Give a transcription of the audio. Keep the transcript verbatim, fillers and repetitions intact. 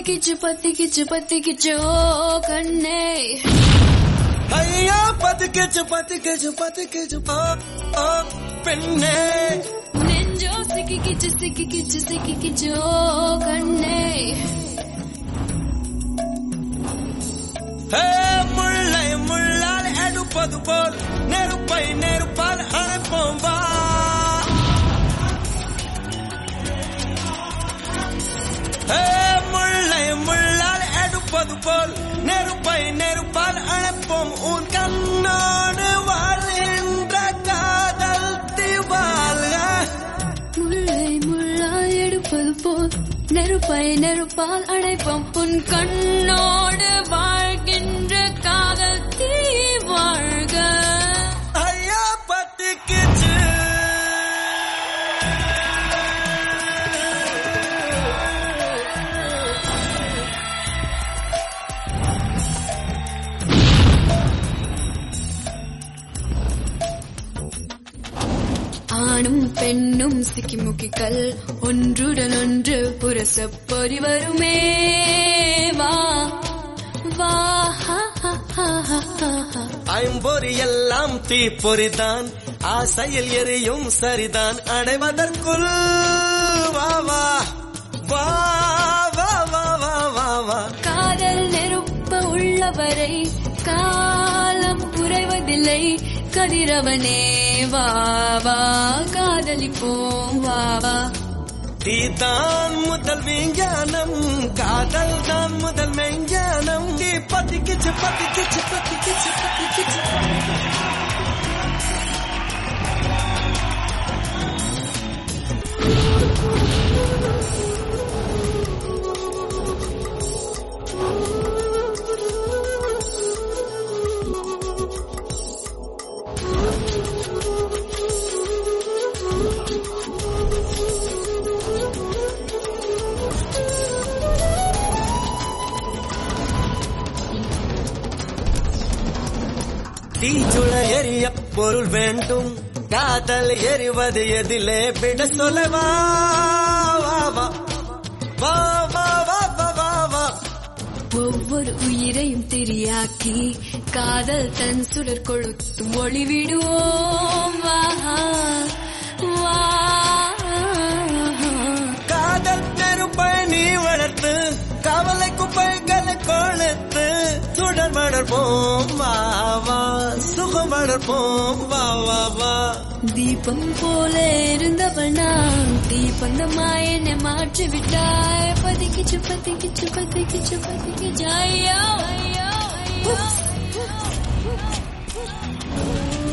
கிச்சு பத்தி கிச்சு பத்தி கிச்சு ஓ கண்ணே ஐயா பத்தி கிச்சு பத்தி கிச்சு பத்தி கிச்சு ஓ ஓ பெண்ணே நெஞ்சோ சிக்கி கிச்சு சிக்கி கிச்சு சிக்கி கிச்சு ஓ கண்ணே முல்லை முள்ளால் எடுப்பது போல் நெருப்பை நெருப்பால் அழைப்போம் வா முல்லை முள்ளால் எடுப்பது போல் நெருப்பை நெருப்பால் அழைப்போம் உன் கண்ணோடு வாழ்கின்ற காதல் திவால்க முல்லை முள்ளால் எடுப்பது போல் நெருப்பை நெருப்பால் அழைப்போம் உன் கண்ணோடு வாழ்கின்ற காதல் தீ வாழ்க ஐயா பத்தி கிச்சு ஆணும் பெண்ணும் சிக்கிமுக்கிகள் ஒன்றுடன் ஒன்று புரச பொறி வருமே வா வா ஐம்பொறி எல்லாம் தீப்பொறிதான் ஆசையில் எரியும் சரிதான் அடைவதற்குள் வா வா வா வா வா வா வா வா காதல் நெருப்ப உள்ளவரை காலம் குறைவதில்லை கதிரவனே வா வா காதலிப்போம் வா வா தீதான் முதல் விஞ்ஞானம் காதல் தான் முதல் மெஞ்ஞானம் நீ பத்தி கிச்சு பத்தி கிச்சு பத்தி கிச்சு பத்தி கிச்சு தீச்சுள எரிய பொருள் வேண்டும் காதல் எரிவது எதிலே விட சொல்லவா வா வா வா வா வா வா வா ஒவ்வொரு உயிரையும் திரியாக்கி காதல் தன் சுடர் கொளுத்து ஒளி விடுவோம் வா வா காதல் நெருப்பை நீ வளர்த்து கவலை குப்பைகளை கொளுத்து சுடர் வளர்ப்போம் வா வா சுகம் வளர்ப்போம் வா வா வா தீபம் போல இருந்தவள் நான் தீபந்தமாய் என்னை மாற்றி விட்டாய் பதுக்கிச்சு பதுக்கிச்சு பதுக்கிச்சு பதுக்கிச்சு ஐயோ ஐயோ ஐயோ